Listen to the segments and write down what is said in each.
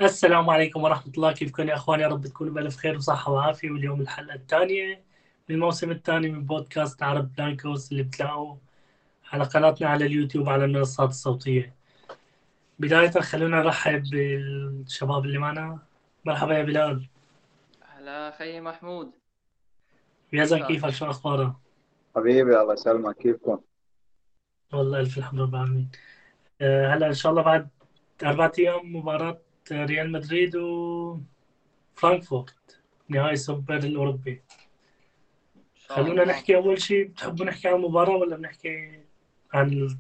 السلام عليكم ورحمة الله، كيفكم يا أخوان؟ يا رب تكونوا بألف خير وصحة وعافية. واليوم الحلقة الثانية من الموسم الثاني من بودكاست عرب بلانكوس اللي بتلاقوه على قناتنا على اليوتيوب على المنصات الصوتية. بداية خلونا نرحب بالشباب اللي معنا. مرحبا يا بلال. هلا خي محمود. يزن، كيفك؟ كيفك؟ شو أخبارك؟ حبيبي الله يسلمك، كيفكم؟ والله ألف الحمد لله رب العالمين. هلا إن شاء الله بعد 4 أيام مباراة ريال مدريد وفرانكفورت، نهائي السوبر الأوروبي. ان شاء خلونا الله. نحكي أول شيء، بتحبوا نحكي عن المباراة ولا بنحكي عن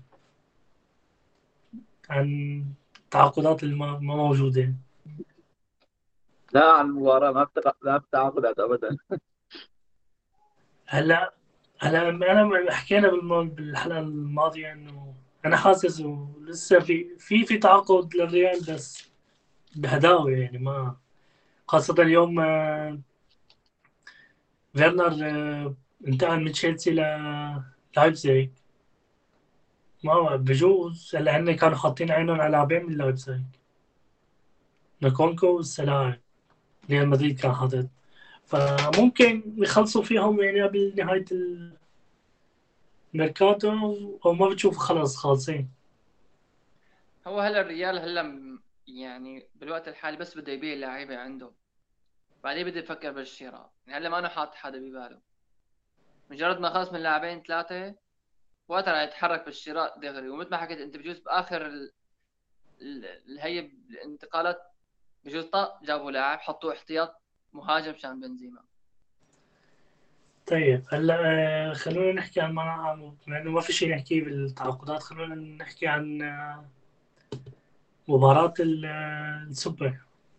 عن التعاقدات ما موجودة؟ لا، عن المباراة لا بتعاقدات أبدا. هلا أنا حكينا بالحلقة الماضية إنه أنا حاسس إنه لسه في تعاقد للريال، بس بهداوة يعني ما. خاصة اليوم فيرنر انتقل من تشيلسي لايبزيج. ما هو بجوز هلا هن كانوا حاطين عينهم على لاعبين من لايبزيج، نكونكو والسلاعي. ريال مدريد كان حاطط، فممكن يخلصوا فيهم يعني قبل نهاية الميركاتو، أو ما بتشوف خلاص خالصين. هو هلا الريال يعني بالوقت الحالي بس بده يبيع اللعيبه عنده، بعدين بده يفكر بالشراء. يعني هلا ما أنا حاطط حدا بباله، مجرد ما خلص من لاعبين ثلاثه وقتها رح يتحرك بالشراء دغري. ومثل ما حكيت انت، بجوز باخر هي الانتقالات، بجوز طق جابوا لاعب حطوه احتياط مهاجم مشان بنزيما. طيب هلا خلونا نحكي عن بما إنه ما في شيء نحكي بالتعاقدات، خلونا نحكي عن مباراة السوبر.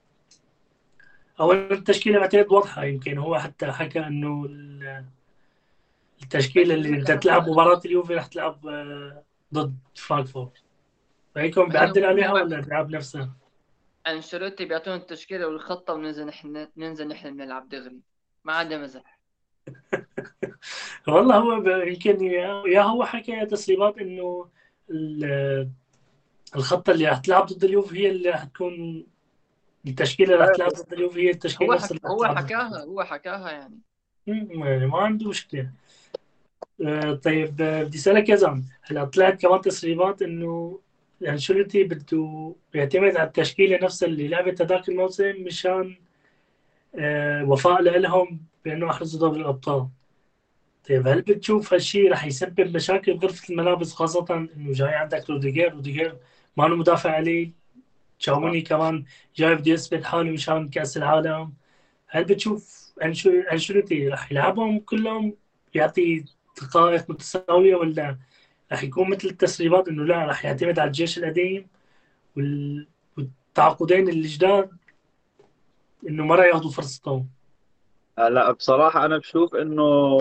أولا التشكيلة بعتقد واضحة، يمكن هو حتى حكى إنه التشكيلة اللي بشوف بدها كمان تلعب مباراة اليوفي رح تلعب ضد فرانكفورت. فهيكم بس انه بيعدل عليها ولا بيلعب نفسها؟ انشيلوتي بيعطونا التشكيله والخطه وننزل ننزل نحن نلعب دغري، ما عندنا مزح. والله هو يمكن يا هو حكى تسريبات إنه ال- الخطة اللي رح تلعب ضد اليوفي هي اللي رح تكون، التشكيلة اللي رح لا تلعب بس ضد اليوفي هي التشكيلة نفس اللي رح هو تلعب ضد. حكاها، هو حكاها يعني. يعني ما عنده مشكلة. طيب بدي أسألك يا زلمة، هلا طلعت كمان تسريبات إنه أنشيلوتي بده يعتمد على التشكيلة نفسها اللي لعبت هذاك الموسم مشان وفاء لهم بأنه أحرزوا دوري الأبطال. طيب هل بتشوف هالشيء رح يسبب مشاكل بغرفة الملابس، خاصة إنه جاي عندك روديجير ما له مدافع عليه، صح. تشاوميني كمان جاي بده يثبت حاله مشان كأس العالم. هل بتشوف أنشيلوتي رح يلعبهم كلهم، يعطي دقائق متساوية، ولا رح يكون مثل التسريبات إنه لا رح يعتمد على الجيش القديم والتعاقدين الجداد إنه ما راح ياخذوا فرصتهم؟ لا بصراحة أنا بشوف إنه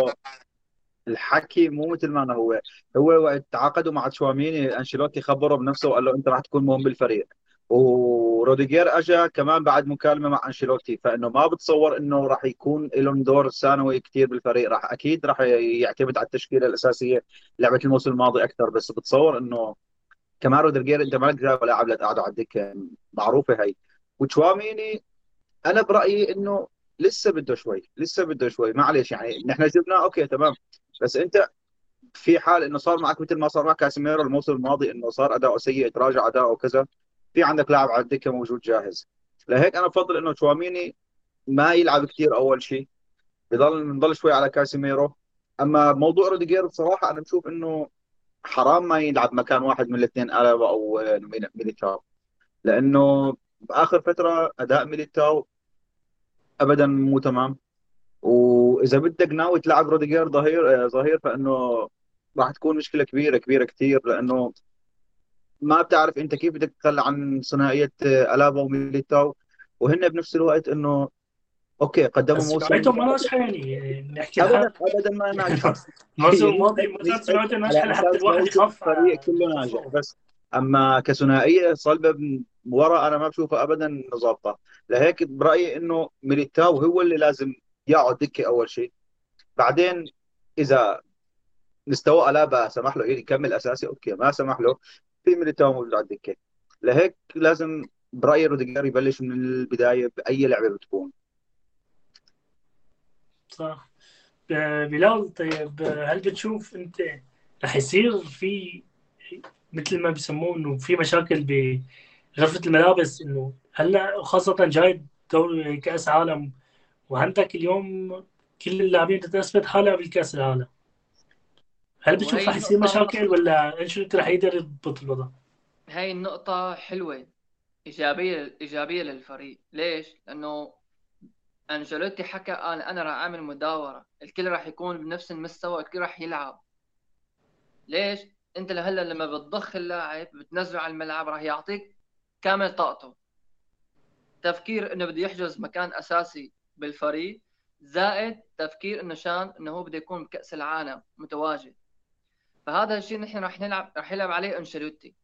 الحكي مو مثل ما أنا. هو وقت تعاقدوا مع تشواميني، أنشيلوتي خبره بنفسه وقال له أنت راح تكون مهم بالفريق. وروديجير أجا كمان بعد مكالمة مع أنشيلوتي، فإنه ما بتصور إنه راح يكون لهم دور ثانوي كثير بالفريق. أكيد راح يعتمد على التشكيلة الأساسية، لعبة الموسم الماضي أكثر. بس بتصور إنه كمان روديجير أنت مالك جايب لاعب لتقعدوا على الدكة، معروفة هي. وتشواميني انا برايي انه لسه بده شوي معلش. يعني نحن جبناه اوكي تمام، بس انت في حال انه صار معك مثل ما صار مع كاسيميرو الموسم الماضي، انه صار اداؤه سيء، تراجع اداؤه وكذا، في عندك لاعب على الدكه موجود جاهز. لهيك انا بفضل انه تشواميني ما يلعب كثير اول شيء، نضل شوي على كاسيميرو. اما موضوع روديجير بصراحه انا بشوف انه حرام ما يلعب مكان واحد من الاثنين، الابا او ميليتاو، لانه باخر فتره اداء ميليتاو ابدا مو تمام. واذا بدك ناوي تلعب روديجير ظهير فانه راح تكون مشكله كبيره كبيره كثير، لانه ما بتعرف انت كيف بدك تتخلى عن ثنائيه الابا وميليتاو، وهن بنفس الوقت انه اوكي قدموا بس موسم. سمعتهم ما ناجحة يعني نحكي ابدا الحق. ابدا ما ناجحه. الموسم هي الماضي نجحت مثلا نجحت سمعته ناجحة على لحتى اساس الواحد موسم يخاف الفريق كله ناجح، يشوفه. بس اما كثنائيه صلبه من ورا انا ما بشوفها ابدا ظابطه. لهيك برايي انه ميليتاو هو اللي لازم يقعد دكه اول شيء. بعدين اذا مستوى ألابا سمح له يكمل أساسي أوكي، ما سمح له في ميليتاو موجود على الدكة. لهيك لازم برايي روديجر يبلش من البدايه باي لعبه بتكون. صح. بلال، طيب هل بتشوف انت رح يصير في مثل ما بيسموه انه في مشاكل بغرفة الملابس، انه هلا خاصة جاي دوري كأس عالم، وعندك اليوم كل اللاعبين تثبت حالها بالكأس العالم، هل بتشوف وهي رح يصير النقطة مشاكل ولا انشيلوتي رح يقدر يضبط الوضع؟ هاي النقطة حلوة، إيجابية للفريق. ليش؟ لأنه أنشيلوتي حكى أنا راح أعمل مداورة، الكل راح يكون بنفس المستوى، الكل راح يلعب. ليش؟ أنت لهلا لما بتضخ اللاعب بتنزله على الملعب راح يعطيك كامل طاقته. تفكير إنه بده يحجز مكان أساسي بالفريق، زائد تفكير إنه هو بده يكون بكأس العالم متواجد. فهذا الشيء نحن راح يلعب عليه أنشيلوتي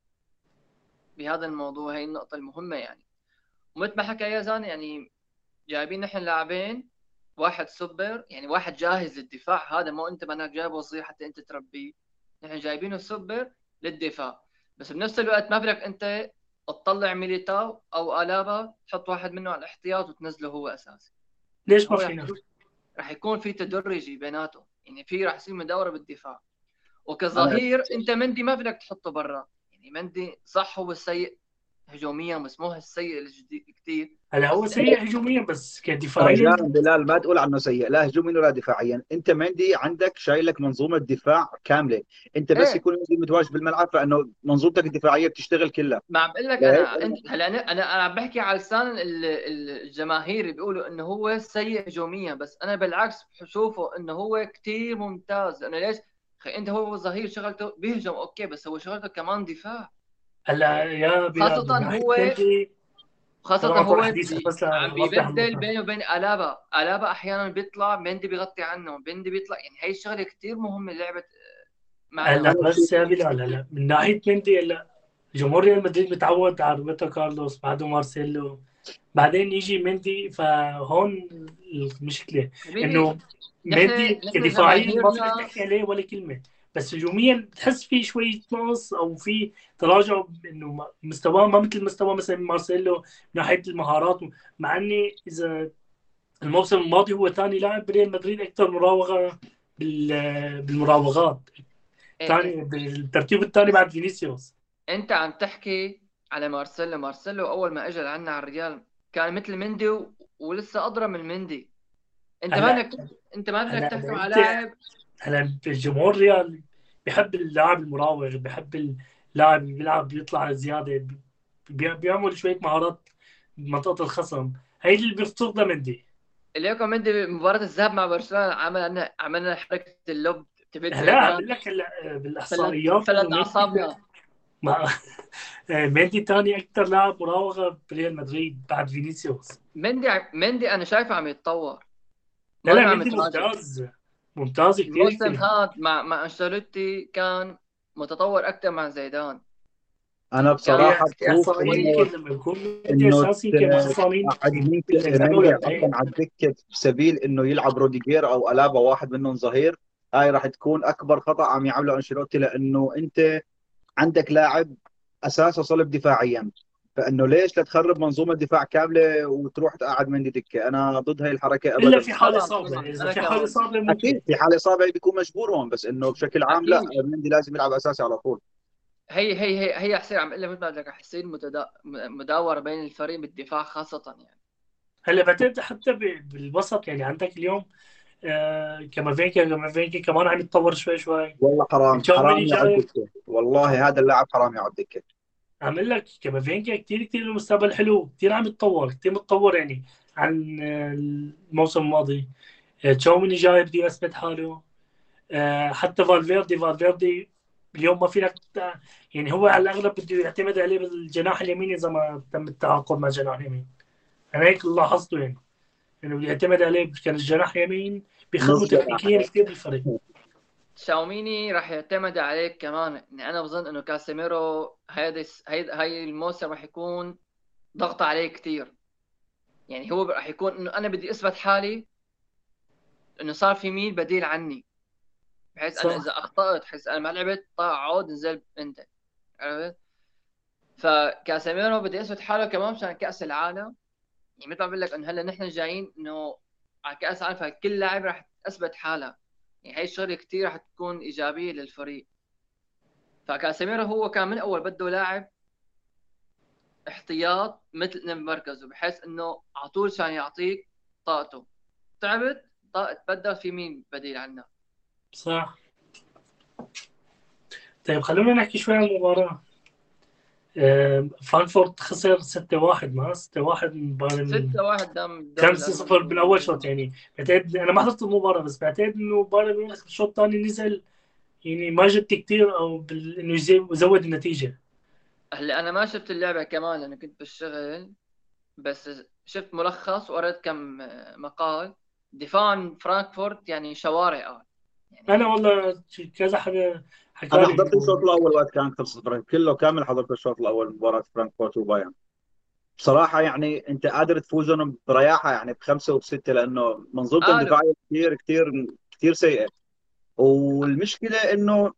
بهذا الموضوع. هي النقطة المهمة يعني. ومثل ما حكى يزن يعني جايبين نحن لاعبين، واحد سوبر يعني واحد جاهز للدفاع، هذا مو انت منك جايبه صغير حتى انت تربيه، نحن جايبينه سوبر للدفاع. بس بنفس الوقت ما بدك انت تطلع ميليتاو او الابا تحط واحد منه على الاحتياط وتنزله هو اساسي. ليش ما هو فينا؟ راح يكون في تدرجي بيناتهم، يعني في راح يصير مداوره بالدفاع. انا وكظهير انت مندي ما بدك تحطه برا، يعني مندي صح هو السيء هجوميا بس مو السيء كثير. هلا هو بس انت سيء هجوميا بس كدفاعيا. رجاء بلال ما تقول عنه سيء، لا هجوميا ولا دفاعيا. انت مندي عندك شايلك منظومه دفاع كامله، انت بس ايه، يكون مندي متواجد بالملعب فانه منظومتك الدفاعيه بتشتغل كلها. ما عم بقول لك لهيك انا انت هلا انا عم بحكي على لسان الجماهير بيقولوا انه هو سيء هجوميا، بس انا بالعكس بشوفه انه هو كثير ممتاز. انا ليش؟ اخي انت هو ظهير شغلته بيهجم اوكي، بس هو شغلته كمان دفاع. هلا يا بلال خاصة من ناحية هو مندي، خاصة طبعا طول هو حديث بس عم لأوضح بيبدل النقطة. بينه وبين الابا احيانا بيطلع مندي بيغطي عنه، مندي بيطلع، يعني هي الشغله كثير مهمه لعبه معنا هلا انا هو. بس بشوف. يا بلال، هلا من ناحية مندي، هلا جمهور ريال مدريد متعود على روبرتو كارلوس، بعده مارسيلو، بعدين يجي مندي، فهون المشكلة حبيبي، انه نحن مندي نحن كدفاعيا ما فيك جماهيرنا تحكي عليه ولا كلمة، بس هجوميا بتحس فيه شوية نقص او في تراجع، انه مستواه ما مثل مستوى مثلا مارسيلو من ناحية المهارات، مع اني اذا الموسم الماضي هو ثاني لاعب بريال مدريد اكثر مراوغة بالمراوغات، إيه إيه. ثاني بالترتيب الثاني بعد فينيسيوس. انت عم تحكي على مارسيلو اول ما اجى لعنا على الريال كان مثل مندي ولسه اضرب من مندي. انت ما هلا بدك انت ما بدك هلا تحكم على انت، لاعب. هلا الجمهور ريال بيحب اللاعب المراوغ، بيحب اللاعب اللي بيلعب بيطلع زياده، بيعمل شويه مهارات بمنطقه الخصم، هي اللي بيفتقدها مندي. اليوم مندي مباراة الذهاب مع برشلونة عملنا حركة اللوب تبت هلا زيدان، عم لك هلا فلت بالاحصائيات انه فلت مندي اعصابنا. ما مندي ثاني اكثر لاعب مراوغه بريال مدريد بعد فينيسيوس. مندي انا شايفه عم يتطور، لا ما لا، عم مندي يتراجع. ممتاز، ممتاز كثير الموسم كثير. هذا مع انشيلوتي كان متطور اكثر مع زيدان. انا كان بصراحه في بشوف احصائيه انه يمكن لما يكون مندي انه اساسي يمكن ما خسرانين قاعد من مندي جولتين. اصلا على الدكه بسبيل انه يلعب روديجير او الابا واحد منهم ظهير. هاي راح تكون اكبر خطا عم يعمله انشيلوتي، لانه انت عندك لاعب اساسه صلب دفاعيا، فانه ليش لا تخرب منظومه دفاع كامله وتروح تقعد مندي دكه؟ انا ضد هاي الحركه الا ابدا. في حال طبعا اصابه، طبعا اذا انا في حال كمان اصابه ممكن. اكيد في حاله اصابه بيكون مجبور هون، بس انه بشكل عام لا، اكيد. مندي لازم يلعب اساسي على طول. هي حصير عم اقول لك مثل ما بدك رح يصير مداوره بين الفريق بالدفاع خاصه يعني. هلا بعتقد حتى بالوسط، يعني عندك اليوم كامافينجا كمان عم يتطور شوي شوي. والله حرام تشاوميني حرام يقعد جاي، دكه، والله هذا اللاعب حرام يقعد دكه. عم اقول لك كامافينجا كثير كثير له مستقبل حلو، كثير عم يتطور، كثير متطور يعني عن الموسم الماضي. تشاوميني جاي بده يثبت حاله. حتى فالفيردي اليوم ما فينك يعني هو على الاغلب بده يعتمد عليه بالجناح اليمين اذا ما تم التعاقد مع جناح اليمين. انا هيك لاحظته يعني، انه بيعتمد عليه كان الجناح يمين، بيخدمه نص جناح. تكتيكيا كثير بالفريق. شاوميني راح يعتمد عليك كمان، يعني انا بظن انه كاسيميرو هاي الموسم راح يكون ضغط عليه كثير. يعني هو راح يكون انه انا بدي اثبت حالي انه صار في مين بديل عني، بحيث انا اذا صح. اخطات، بحيث انا ما لعبت طلع عود نزل انت، عرفت؟ فكاسيميرو بده يثبت حاله كمان مشان كاس العالم. يعني مثل ما بقول لك انه هلا نحن جايين انه على كاس العالم، فكل لاعب راح تثبت حالها. يعني هي الشغله كثير راح تكون ايجابيه للفريق. فكاسيميرو هو كان من اول بده لاعب احتياط مثل مركزه، بحيث انه على طول عشان يعطيك طاقته. تعبت تبدل في مين بديل عنه. صح. طيب خلونا نحكي شوي عن المباراة. فرانكفورت خسر 6-1 ما 6-1 من بايرن، 6-1 قدام الدوري 5-0 بالاول شوط. الالماني. يعني بعتقد انا ما حضرت المباراة، بس بعتقد انه بايرن ميونخ الشوط الثاني نزل، يعني ما جبت كثير او انه يزود النتيجة. هلا انا ما شفت اللعبه كمان لانه كنت بالشغل، بس شفت ملخص وقرأت كم مقال. دفاع عن فرانكفورت يعني شوارع يعني. انا والله كذا حدا حكى انا لي حضرت الشوط انه الاول وقت كان 0-0 كله كامل، حضرت الشوط الاول مباراه فرانكفورت وبايرن. بصراحه يعني انت قادر تفوزهم برياحه يعني بخمسه وبسته، لانه منظومتهم قالوا الدفاعيه كثير كثير كثير سيئه. والمشكله انه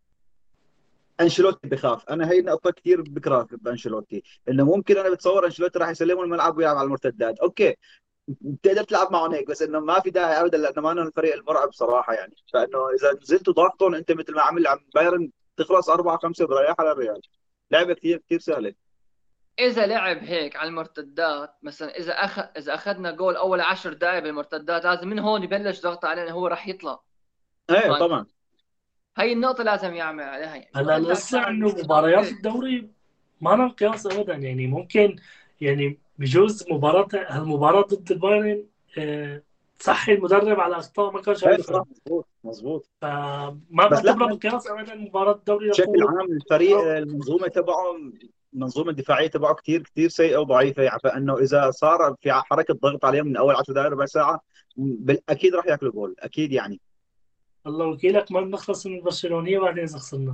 انشيلوتي بخاف. انا هي نقطه كثير بكره بانشيلوتي، انه ممكن انا بتصور انشيلوتي راح يسلموا الملعب ويلعب على المرتدات. اوكي بتقدر تلعب معهم هيك، بس انه ما في داعي ابدا، لانه ما انه الفريق المرعب صراحه يعني. فانه اذا نزلتوا ضغطهم انت مثل ما عمل عم بايرن تخلص 4-5 برياحه للريال. لعبه كثير كثير سهله. اذا لعب هيك على المرتدات مثلا، اذا اخذنا جول اول 10 دقائق بالمرتدات، لازم من هون يبلش ضغط علينا، هو راح يطلع ايه فرانكفورت. طبعا. هي النقطه لازم يعمل عليها يعني. هلا والا القصة كان انه مباريات اوكي. الدوري ما لها قياس ابدا. يعني ممكن، يعني بجوز هالمباراة ضد البايرن تصحي المدرب على اخطاء ما كان ايه شايفها. صح مضبوط مضبوط. فما بس لا بعتبرها بقياس ابدا مباراة الدوري بشكل لقوة. عام الفريق المنظومه تبعه، المنظومه الدفاعيه تبعه كثير كثير سيئه وضعيفه يعني. فانه اذا صار في حركه ضغط عليهم من اول 10 دقائق ربع ساعه اكيد راح ياكلوا جول اكيد يعني. الله وكيلك ما بنخلص من البرشلونية بعدين اذا خسرنا.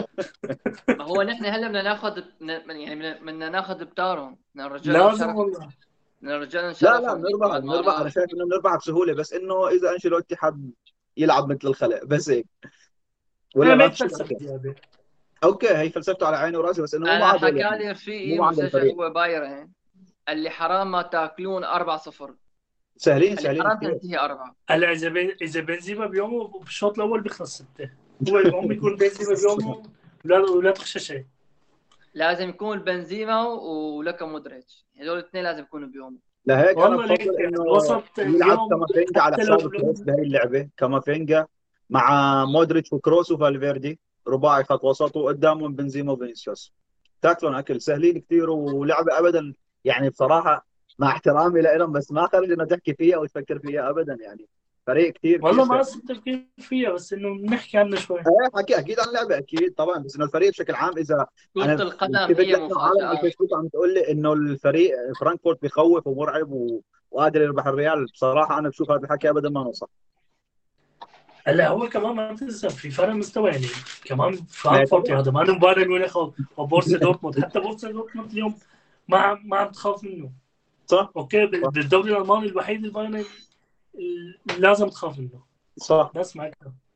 ما هو نحن هلا بدنا ناخذ يعني بدنا ناخذ بتارهم، بدنا نرجع لهم لازم شرف، والله. بدنا نرجع لهم لا لا شرفهم يعني بنربح بعد ما بنربح، انا راح. شايف انه بنربح بسهوله، بس انه اذا انشيلوتي حب يلعب مثل الخلق بس هيك، ولا انا ما ما في شيء يتفلسف أكثر. زيادة. اوكي هي فلسفته على عيني وراسي، بس انه مو انا معضل حكى يعني. لي مو رفيقي معضل مشجع الفريق. هو بايرن، قال لي حرام ما تاكلون 4-0، سهلين قال لي سهلين حرام كثير. تنتهي 4. هلا اذا بنزيما بيومه بالشوط الاول بيخلص 6. هو المهم يكون بنزيما بيومه ولا تخشى شيء. لازم يكون بنزيما ولوكا مودريتش، هذول الاثنين لازم يكونوا بيوم. لهيك انا والله بفضل ليك انه الوسط يلعب اليوم كامافينجا على حتى لو حساب كروس بهي اللعبه. كامافينجا مع مودريتش وكروس وفالفيردي، رباعي خط وسط، وقدامهم بنزيما وفينيسيوس. تاكلون اكل سهلين كثير، ولعبه ابدا يعني بصراحه مع احترامي لهم، بس ما خرج انه تحكي فيها او تفكر فيها ابدا يعني. فريق كثير كثير والله ما سهل. قصدي التفكير فيها، بس انه بنحكي عنه شوي. ايه حكي اكيد عن اللعبه اكيد طبعا، بس انه الفريق بشكل عام اذا كرة انا القدم شفت هي لك عالم على مفاجآت. الفيسبوك عم تقول لي انه الفريق فرانكفورت بخوف ومرعب وقادر يربح الريال، بصراحه انا بشوف هذا الحكي ابدا ما هو صح. هلا هو كمان ما تنسى في فرق مستوى يعني. كمان ما فرانكفورت طبعا. هذا ما انه بايرن ميونخ او بورسا دورتموند. حتى بورسا دورتموند اليوم ما عم تخاف منه. صح اوكي صح بالدوري الالماني الوحيد البايرن لازم تخاف منه. صح. بس معك.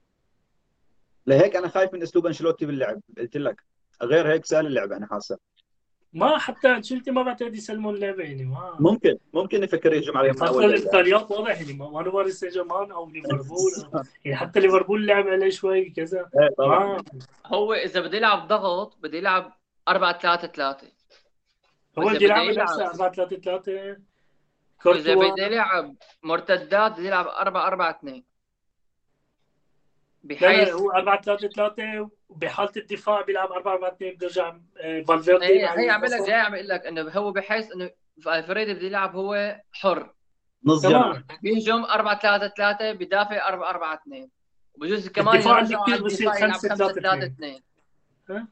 لهيك انا خايف من اسلوب انشيلوتي باللعب، قلت لك غير هيك سهل اللعب انا حاسه. ما حتى انشيلوتي ما بعتقد يسلموا اللعبه يعني. ما ممكن يفكر يهجم عليهم من فترة اول دقيقه. الامكانيات واضح يعني. ما انا باريس سان جيرمان او ليفربول يعني حتى ليفربول لعب عليه شوي كذا. ايه طبعا. ما هو اذا بده يلعب ضغط بده يلعب 4-3-3، هو واذا بده بده يلعب يلعب نفسه 4-3-3. واذا كورتوا. بده يلعب مرتدات بده يلعب 4-4-2، لا بحيث هو 4-3-3، وبحالة الدفاع بيلعب 4-4-2. بيرجع فالفيردي مع هي عم لك الوسط. جاي عم اقول لك انه هو بحيث انه الفريد بده يلعب هو حر، نص جناح. تمام. بيهجم 4-3-3، بدافع 4-4-2، وبجوز كمان الدفاع اللي يرجعوا على كثير بصير الدفاع يلعب 5-3-2. 5-3-2. ها؟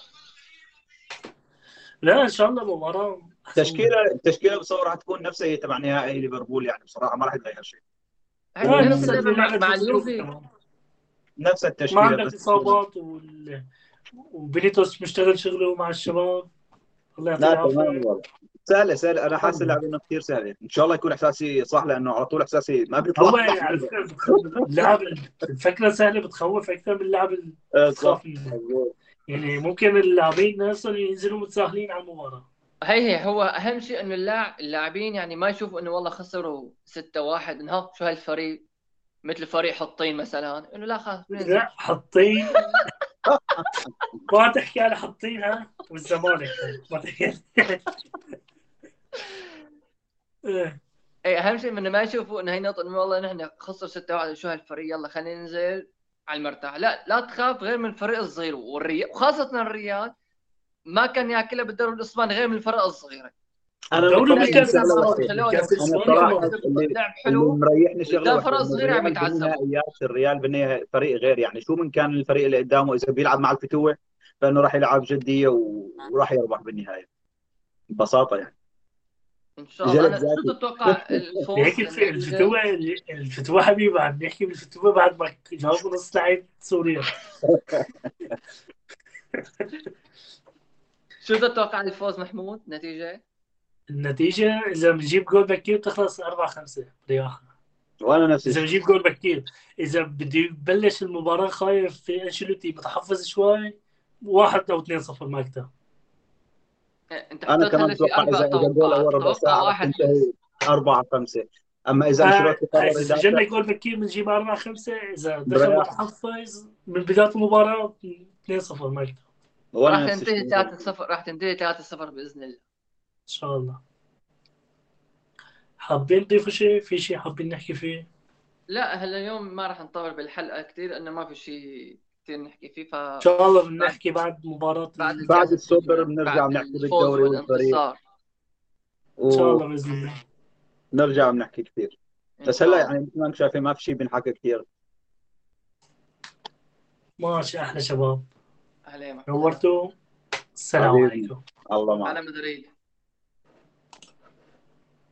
لا ان شاء الله مباراة محسومة. التشكيله بصور راح تكون نفسها هي تبع نهائي ليفربول يعني، بصراحه ما راح يتغير شيء. نفس نفس اللعبه اللي مع لعبت اليوفي اليوفي. كمان. ونفس ما التشكيله عندك بس. اصابات وبينيتوس مشتغل شغله مع الشباب. الله يعطيه لا تمام العافيه. والله. سهله سهله، انا حاسس والله. اللعبه انه كثير سهله، ان شاء الله يكون احساسي صح، لانه على طول احساسي ما هو بيطلع صح. على فكره اللعب الفكره سهله بتخوف اكثر من اللعب اللي ايه صح بتخاف منه. مظبوط. يعني ممكن اللاعبين نفسهم ينزلوا متساهلين على المباراة. هي هو اهم شيء انه اللاعبين يعني ما يشوفوا انه والله خسروا 6-1 انه شو هالفريق، مثل فريق حطين مثلا، انه لا خلاص بننزل. لا حطين، ما تحكي على حطين ها والزمالك، هاي ما تحكي. إيه. اي اهم شيء انه ما يشوفوا انه هي نقطه انه والله نحن خسر 6-1 شو هالفريق يلا خلينا ننزل على المرتاح. لا لا تخاف غير من الفريق الصغير، والريال وخاصه الريال ما كان ياكلها بالدوري الاسباني غير من الفرق الصغيره. انا الدوري تلاقي مطمن بالكاس شغله قدام وحيده. برشلونه بالكاس انا الاسباني بصراحه كمان. لعب اللي حلو مريحني شغله قدام فرق وحيده، انه صغيره عم الريال يتعذبوا. بالنهائيات، الريال بالنهائي فريق غير، يعني شو من كان الفريق اللي قدامه اذا بيلعب مع الفتوه فانه راح يلعب جديه وراح يربح بالنهايه ببساطه يعني. ان شاء الله. جلد انا شو ذاتي. تتوقع هيك الفوز النتيجه؟ الفتوى حبيبي، عم نحكي بالفتوى بعد ما جاوبوا نص لعيبة سوريا. شو تتوقع الفوز محمود نتيجه؟ النتيجة إذا بنجيب جول بكير تخلص 4-5 رياح. وانا نفس إذا الشيء. بنجيب جول بكير. إذا بده يبلش المباراة خايف في أنشيلوتي متحفظ شوي، 1 أو 2-0 ما أكثر. انت انا حطيت كمان هلا في بتوقع اربع اذا جول توقعات، اول ربع توقع ساعه راح واحد بس. تنتهي 4-5. اما اذا انشيلوتي قرر إذا يدافع، سجلنا جول بكير بنجيب 4-5، إذا دخل بريح. متحفظ من بداية المباراة 2-0 ما أكثر. وانا راح نفس تنتهي الشيء. 3-0، راح تنتهي 3-0 باذن الله. إن شاء الله. حابين تضيفوا شيء؟ في شيء حابين نحكي فيه؟ لا هلا اليوم ما راح نطول بالحلقه كثير لانه ما في شيء كثير نحكي فيه. إن شاء الله بعد بنحكي بعد مباراة بعد بعد الكاس السوبر السوبر، بنرجع بعد بنحكي الفوز بالدوري والفريق، والانتصار. إن شاء الله بإذن الله. ونرجع بنحكي كثير. ان بس هلا شاء الله. يعني مثل ما انت شايفين ما في شيء بنحكي كثير. ماشي، أحلى شباب. اهلا يا محمود. نورتوا. السلام حبيبي، عليكم. الله معك. على مدريد.